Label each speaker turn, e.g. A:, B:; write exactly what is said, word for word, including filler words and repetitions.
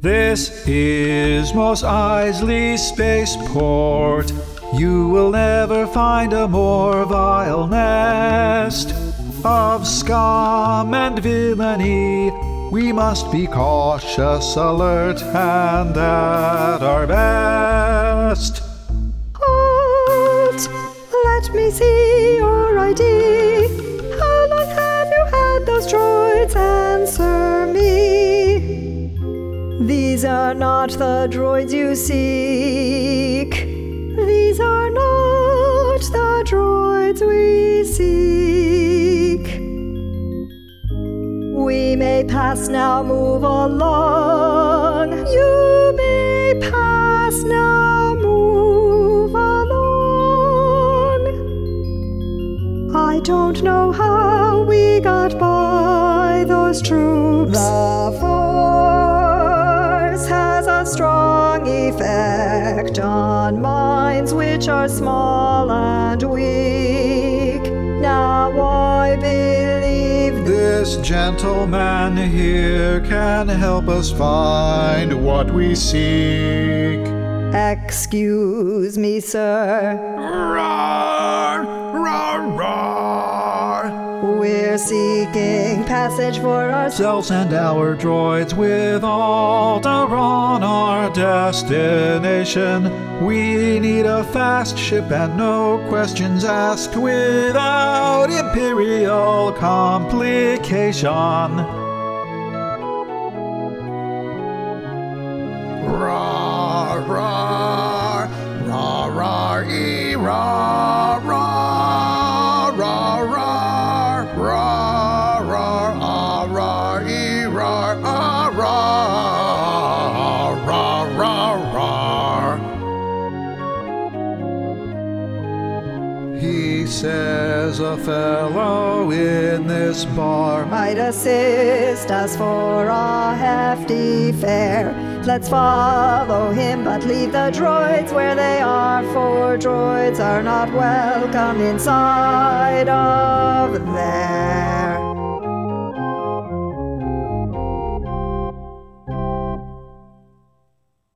A: This is Mos Eisley Spaceport. You will never find a more vile nest of scum and villainy. We must be cautious, alert, and at our best.
B: Halt! Let me see your I D. How long have you had those droids? Answer me. These are not the droids you seek. These are not the droids we seek. We may pass now, move along. You may pass now, move along. I don't know how we got by those troops. The Force has a strong effect on minds which are small and weak. Now I believe
A: This gentleman here can help us find what we seek.
B: Excuse me, sir.
A: Roar, roar, roar.
B: We're seeking passage for ourselves
A: Ourselves and our droids with Alderaan our destination. We need a fast ship and no questions asked without imperial complication. Roar, roar, roar, roar, ee, roar, roar, roar, roar, roar, roar, ah, roar, ee, roar, ah, roar, roar, roar, roar. He says a fellow in this bar
B: might assist us for a hefty fare. Let's follow him, but leave the droids where they are, for droids are not welcome inside of there.